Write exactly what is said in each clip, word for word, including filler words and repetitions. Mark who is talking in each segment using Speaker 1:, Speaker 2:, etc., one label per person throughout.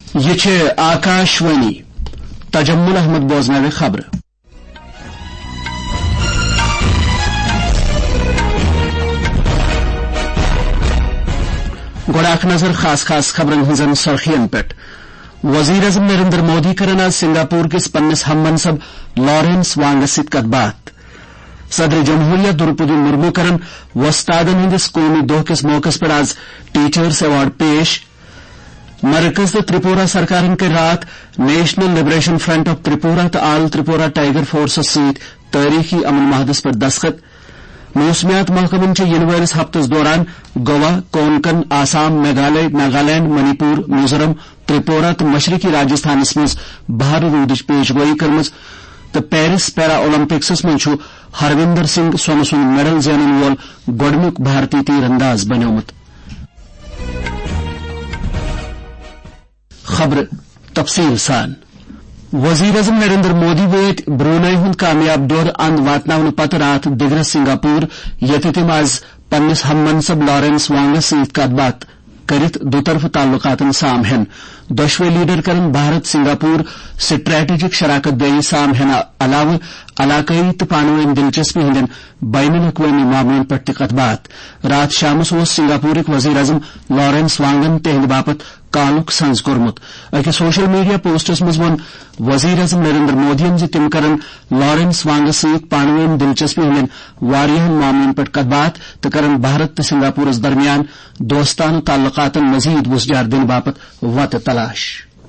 Speaker 1: یہ آکاشوانی تجمل احمد بوزنو خبر گوڑ نظر خاص خاص خبرن ہزن سرخین پہ وزیر اعظم نریندر مودی کرن آج سنگاپور کس پنس ہم منصب لارنس وانگس ست کت بات صدر جمہوریہ درپدی مرمو کرن وستادن ہندس قومی دہ کس موقع پر آج ٹیچرز ایوارڈ پیش مرکز تو ترپورہ سرکارن کے رات National liberation front of Tripura تو آل ترپورہ ٹائیگر فورسز ست تاریخی امن معاہدس پر دستخط موسمیات محکمن ین ولس ہفتس دوران گوا کونکن آسام میگھالیہ ناگالینڈ منی پور میزورم ترپورہ تو مشرقی راجستھانس مز بہار رودچ پیش گوئی کرم تو پیرس پیرا اولمپکسس مز ہروندر سنگھ سون سن میڈل زینن وول گوڈنیک بھارتی تیر انداز بنیومت خبر تفصیل سان وزیر اعظم نریندر مودی ویت برونائی ہند کامیاب دور اند واتن پتہ رات دگرس سنگاپور یت تم آز پنس ہم منصب لارنس وانگس ست کت بات کرت دوطرف تعلقات سام ہن دشوے لیڈر کرن بھارت سنگاپور سٹریٹجک شراکت دہی سام ہن علاوہ علاقائی تو پانوین دلچسپی ہند بین الاقوامی معاملن پہ کت بات رات شامس سنگاپورک وزیر اعظم لارنس وانگن تہند باپت کالک سنز کورمت اکہ سوشل میڈیا پوسٹس مز ون وزیر اعظم نریندر مودین زِ تم کرن لارنس وانگس ست پانوین دلچسپی ہند واریاہن معاملن پہ کت بات تو کرن بھارت تو سنگاپورس درمیان دوستانہ تعلقات مزید وسجار دن باپت وت تلاش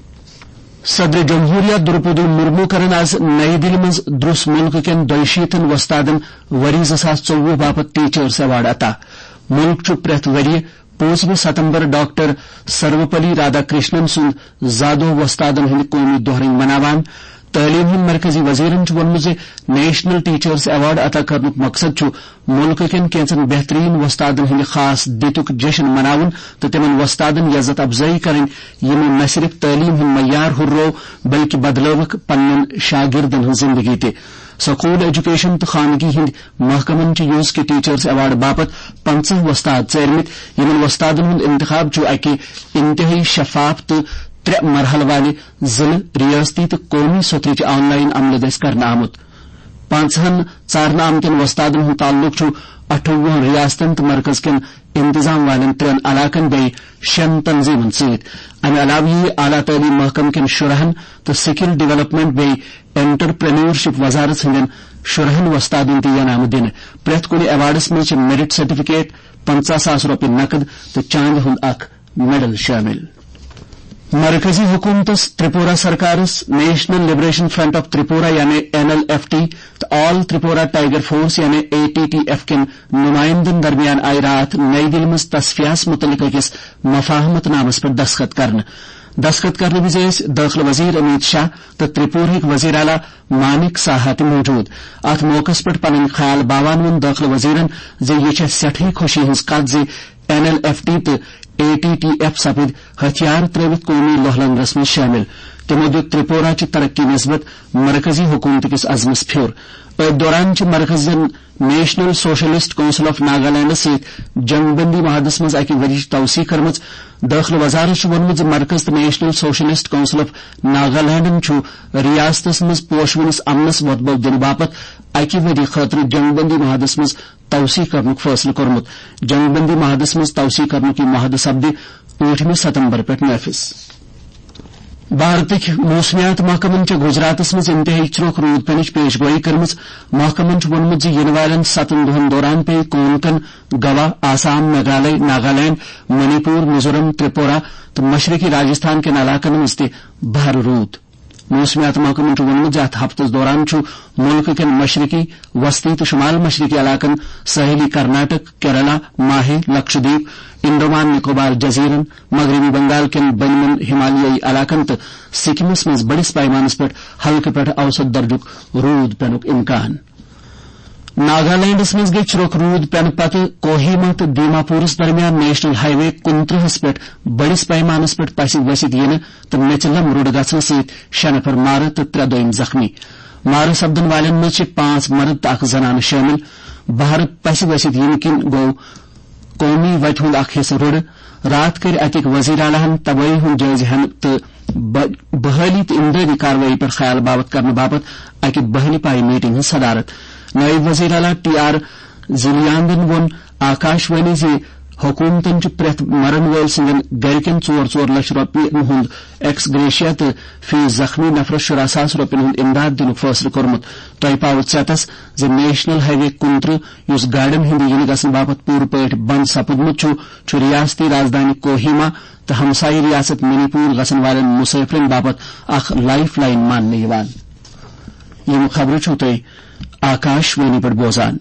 Speaker 1: صدر جمہوریہ درپدی مرمو کرن آز نئی دلی مز درس ملک کین دشیتن وستادن وری زٕ ساس ژوٚوُہ باپت ٹیچرز ایوارڈ عطا ملک چھ پریت وری پانژوہ ستمبر ڈاکٹر سروپلی رادھا کرشنن سند زادو وستادن ہند قومی دہ رنگ مناوان تعلیم ہند مرکزی وزیرن وونمت زِ نیشنل ٹیچرز ایوارڈ عطا کرنک مقصد چھ ملک کین کینژن بہترین وستادن ہند خاص دتک جشن مناون تو تمن وستادن عزت افزائی کریں یمو نہ صرف تعلیم ہند معیار ہررو بلکہ بدلوک پنن شاگردن ہند زندگی تہ سکول ایجوکیشن تو خانگی ہند محکمن یوز کے ٹیچرز ایوارڈ باپت پنچہ وستاد ژارمت یمن وستادن ہند انتخاب چھ اکہ انتہائی شفاف تو ترے مرحلہ والے ضلع ریاستی تو قومی سطرچ آن لائن عمل دس کرنا آمت پانچہن ژارنہ آمتن وستادن ہند تعلق چھ اٹھوہن ریاستن تو مرکز کن انتظام والن ترین علاقن بی شن تنظیمن ست امہ علاوہ یہ اعلی تعلیم محکم کن شرہن تو سکل ڈیولپمنٹ بی انٹرپرینورشپ وزارت ہندین شرہن وستادن تہ ینامہ دن پریت کن ایوارڈس مز میرٹ سرٹیفکیٹ پنچہ ساس روپیہ نقد تو چاند ہند اخ میڈل شامل مرکزی حکومتس ترپورہ سرکارس national liberation front of Tripura یعنی این ایل ایف ٹی تو آل ترپورہ ٹائیگر فورس یعنی اے ٹی ٹی ایف کن نمائندن درمیان آئی رات نئی دلی مز تصفیہس متعلق اکس مفاہمت نامس پر دستخط کرنے دستخط کرنے وز داخلہ وزیر امیت شاہ تو ترپورہک وزیر اعلی مانک ساہا تہ موجود ات موقع پہ پن خیال باوان ون داخلہ وزیرن زِ یہ چھےٚ سٹھٕے خوشی ہنز کتھ زِ این ایل ایف ٹی تو اے ٹی ٹی ایف سپد ہتھیار ترٲوِتھ قومی لوہلنگرس مز شامل تمو دیت ترپورہ چہ ترقی نسبت مرکزی حکومت کس عزمس پھیور ات دوران چھ مرکزن نیشنل سوشلسٹ کونسل آف ناگالینڈس ست جنگ بندی معاہدس مز اکہ ورچ توسیع کرمژ داخلہ وزارت وونمت زِ مرکز تو نیشنل سوشلسٹ کونسل آف ناگالینڈن چھ ریاستس مز پوشونس امنس وتبو دن باپت اکہ وری خاطر جنگ بندی معاہدس مز توسیع کرنک فیصلہ کورمت جنگ بندی معاہدس مز توسیع کرنک یہ معاہدہ سپدِ ٲٹھمہِ ستمبر پہ نافذ بھارتک موسمیات محکمن چھ گجراتس مز انتہائی چروک رود پینچ پیش گوئی کرمز محکمن وونمت زِ ین والن ستن دہن دوران پے کونکن گوا آسام میگھالیہ ناگالینڈ منی پور میزورم ترپورہ تو مشرقی راجستھان کن علاقن مز تہ بہر رود موسمیات محکمن وونمت زِ ات ہفتس دوران چھ ملک کن مشرقی وسطی تو شمال مشرقی علاقن ساحلی کرناٹک کیرلا ماہے لکشدیپ انڈومان نکوبار جزیرن مغربی بنگال کن بنمن ہمالیائی علاقن تو سکمس مز بڑس پیمانس پہ ہلکہ پہ اوسط درجک رود پینک امکان ناگالینڈس مز گئی چروک رود پین پتہ کوہیما تو دیما پورس درمیان نیشنل ہائی وے کنترہس پہ بڑس پیمانس پہ پس ورست ین تو میچ لم روڈ گھن ست شے نفر مارہ تو ترے دویم زخمی مارہ سپدن والن مز پانچ مرد تو اخ زنانہ شامل بہر پس ورست ین کن گو قومی وتہ ہند اخ حصہ روڈ رات کر اتک وزیر اعلی ہن تباہی ہند جائزہ ہن تو بحالی تو امدادی کاروائی پر خیال بابت کرنے باپت اکہ بحلی پائی میٹنگ ہز صدارت نائب وزیر اعلی ٹی آر ذیلیاندن وون آکاشوانی زِ حکومتن پریت مرن ول سندین گرکین ژور ژور لچھ رۄپین ہند ایکس گریشیا تو فی زخمی نفرس شراہ ساس رۄپین ہند امداد دنک فٲصلہٕ کوٚرمُت تۄہہِ پاوٕ ژیتس زِ نیشنل ہائی وے کنترہ یُس گاڑین ہند ینہٕ گژھنہٕ باپت پوٗرٕ پٲٹھۍ بند سپدمُت چھُ چھُ ریاستی رازدانی کوہیما تو ہمسائی ریاست منی پور گژھن والین مسافرن باپت اخ لائف لائن ماننہٕ یوان یم خبرٕ چھِو تُہۍ آکاشوانی پٮ۪ٹھ بوزان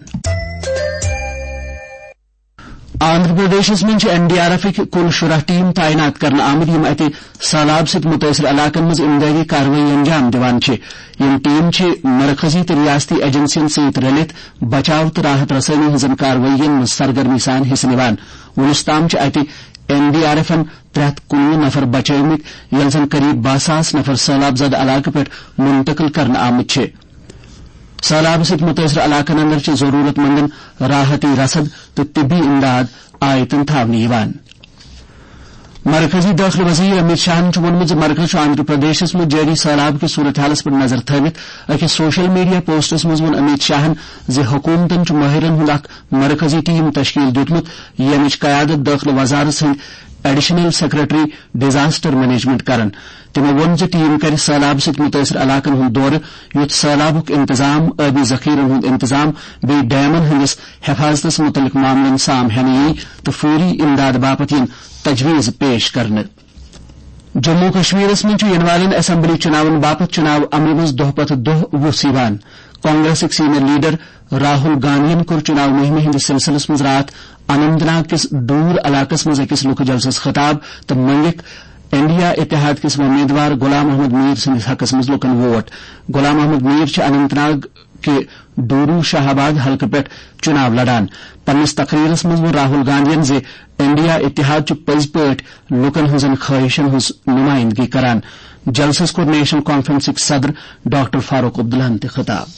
Speaker 1: آندھرا پردیشس من این ڈی آر ایف کل شرح ٹیم تعینات کرنے آمد یم اتہ سہلاب ست متاثر علاقن مز امدادی کاروٲیی انجام دِوان چھ یم ٹیم چھ مرکزی تو ریاستی ایجنسین ست رلت بچاؤ تو راحت رسانی ہزن کاروٲیین مز سرگرمی سان حصہ نوان ونس تام چھ اتہ این ڈی آر ایفن ترہت کنوہ نفر بچٲومٕتۍ ییٚلہِ زن قریب باہ ساس نفر سہلاب زدہ علاقہٕ پٮ۪ٹھ منتقل کرنے آمٕتۍ چھِ سہلاب ست متاثر علاقن اندر چھ ضرورت مندن راحتی رسد تو طبی امداد آیتن تھاونہٕ یوان مرکزی داخلہ وزیر امت شاہن وونمت مرکز آندھرا پردیشس مز جاری سہلاب کی صورتحالس پر نظر تھوت اکس سوشل میڈیا پوسٹس مز وون امت شاہن زِ حکومتن ماہرن ہند اخ مرکزی ٹیم تشکیل دیتمت یمچ قیادت داخلہ وزارت سند ایڈیشنل سیکرٹری ڈیزاسٹر مینجمنٹ کرن تمو وون زِ ٹیم کر سہلاب ست متاثر علاقن ہند دورہ یوت سہلابک انتظام آبی ذخیرن ہند انتظام بی ڈیمن ہندس حفاظتس متعلق معاملن سام ہینہ یی تو فوری امداد باپت ین تجویز پیش کرنے جموں کشمیرس من ین والن اسمبلی چناون باپت چناو عمل مز دہ پتہ دہ وس یوان کانگریسک سینئر لیڈر راہل گاندھین کور چناو مہم ہندس سلسلس مز رات اننت ناگ کس دور علاقس مز اکس لوک جلسس خطاب تو منگک انڈیا اتحاد کس امیدوار غلام محمد میر سندس حقس مز لوکن ووٹ غلام محمد میر اننت ناگ کہ ڈورو شاہ آباد حلقہ پہ چناو لڑان پنس تقریرس مز وہ راہل گاندھین زِ انڈیا اتحاد پز پہ لوکن ہزن خواہشن ہز نمائندگی کران جلسس کور نیشنل کانفرنسک صدر ڈاکٹر فاروق عبداللہ تہ خطاب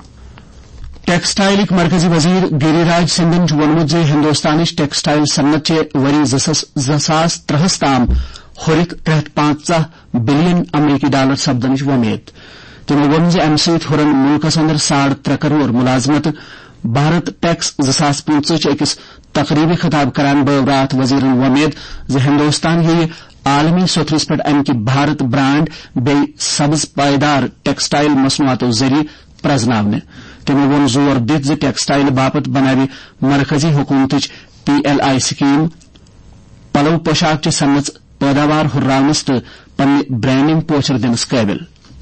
Speaker 1: ٹیکسٹائلک مرکزی وزیر گری راج سنگھن وونمت زِ ہندوستانچ ٹیکسٹائل صنعت چھ وری زٕ ساس ترہس تام ہُرِتھ ترٛےٚ ہتھ پانژھ بلین امریکی ڈالر سپدنٕچ وۄمید تمو ووٚن زِ امہِ سۭتۍ ہُرن مُلکس اندر ساڑ ترٛےٚ کرور ملازمت بھارت ٹیکس زٕ ساس پٕنژٕہ أکِس تقریبی خطاب کران بٲو راتھ وزیرن وۄمید زِ ہندوستان ییہِ عالمی سطرس پٮ۪ٹھ امہِ کہِ بھارت برانڈ بیٚیہِ سبز پائیدار ٹیکسٹائل مصنوعاتو ذریعہ پرزناونہٕ تمو ووٚن زور دِتھ زِ ٹیکسٹائل باپت بناوِ مرکزی حکومتٕچ پی ایل آئی سکیٖم پلو پوشاک چہِ صنعت پیداوار ہُرراونس تہٕ پننہِ برانڈنگ پوچھر دِنس قٲبل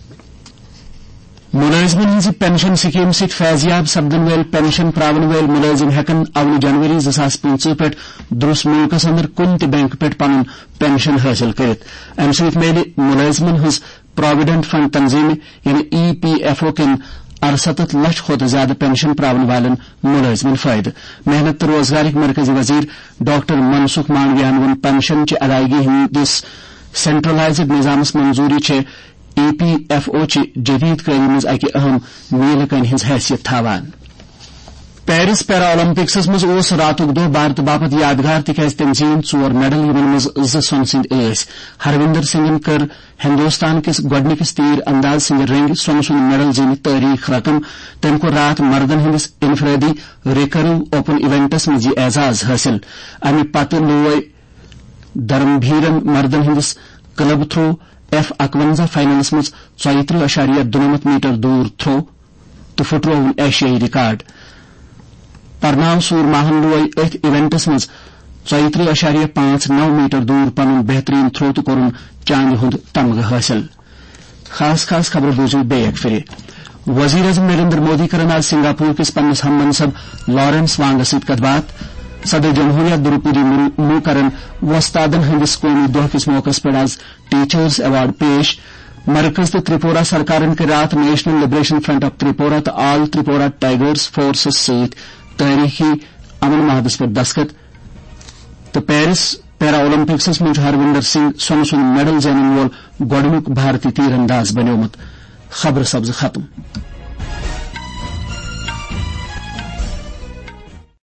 Speaker 1: ملازمن ہز پینشن سکیم ست فیضیاب سپدن ول پینشن پراون ول ملازم ہیکن اول جنوری زٕ ساس پٕنژٕہ پٮ۪ٹھ درس ملکس اندر کُنہِ تہِ بینک پٮ۪ٹھ پنُن پینشن حٲصل کٔرِتھ امہِ سۭتۍ میلہِ ملازمن ہٕنز پراویڈنٹ فنڈ تنظیمہ یعنی ای پی ایف او کٮ۪ن ارستتھ لچھ کھۄتہٕ زیادٕ پینشن پراون والٮ۪ن ملازمن فٲیدٕ محنت تہٕ روزگارٕکۍ مرکزی وزیر ڈاکٹر منسکھ مانڈویاہن ووٚن پینشن چہِ ادائیگی ہندس سینٹرلائزڈ نظامس منظوری چھےٚ ای پی ایف او چہِ جدید قٲیدی منٛز اکہِ اہم میلہِ کٔنۍ ہٕنٛز حیثیت تھاوان پیرس پیرا اولمپکسس منٛز اوس راتُک دۄہ بھارت باپت یادگار تِکیازِ تٔمۍ زیٖنۍ ژور میڈل یِمن منٛز زٕ سۄنہٕ سٕنٛدۍ ٲسۍ ہروِندر سنگھن کٔر ہندوستان کِس گۄڈنِکِس تیٖر انداز سٕنٛدِ رنگہِ سۄنہٕ سُنٛد میڈل زیٖنِتھ تٲریخ رقم تٔمۍ کوٚر راتھ مردن ہٕنٛدِس انفرٲدی ریکرو اوپن ایونٹس منٛز یہِ اعزاز حٲصِل امہِ پتہٕ لوے دھرمبھیرن مردن ہٕنٛدِس کلب تھرو ایف اکونزہ فائنلس مز ژۄیہِ ترٕہ اشاریہ دُنمتھ میٹر دوٗر تھرو تہٕ پھُٹرووُن ایشیائی ریکارڈ پرناو سوٗرماہن لوے أتھۍ ایونٹس مز ژۄیہِ ترٕہ اشاریہ پانژھ نو میٹر دوٗر پنُن بہترین تھرو تہٕ کوٚرُن چاندِ ہُند تمغہٕ حٲصِل خاص خاص خبر بوٗزِو بیٚیہِ اکہِ پھِرِ وزیر اعظم نریندر مودی کرن آز سنگاپور کِس پننس ہم منصب لارنس وانگس سۭتۍ کتھ باتھ صدر جمہوریہ دروپدی مرمو کرن وستادن ہندس قومی دۄہ کس موقع پٮ۪ٹھ آز ٹیچرز ایوارڈ پیش مرکز تہٕ ترٛپورہ سرکارن کٔرۍ راتھ national liberation front of Tripura تہٕ آل ترٛپورہ ٹائیگرز فورسس سۭتۍ تٲریخی امن معاہدس پٮ۪ٹھ دستخط تہٕ پیرس پیرا اولمپکسس منٛز چھُ ہروِندر سنگھ سۄنہٕ سُنٛد میڈل زینن وول گۄڈنیُک بھارتی تیٖر انداز بنیومُت خبر سبز ختم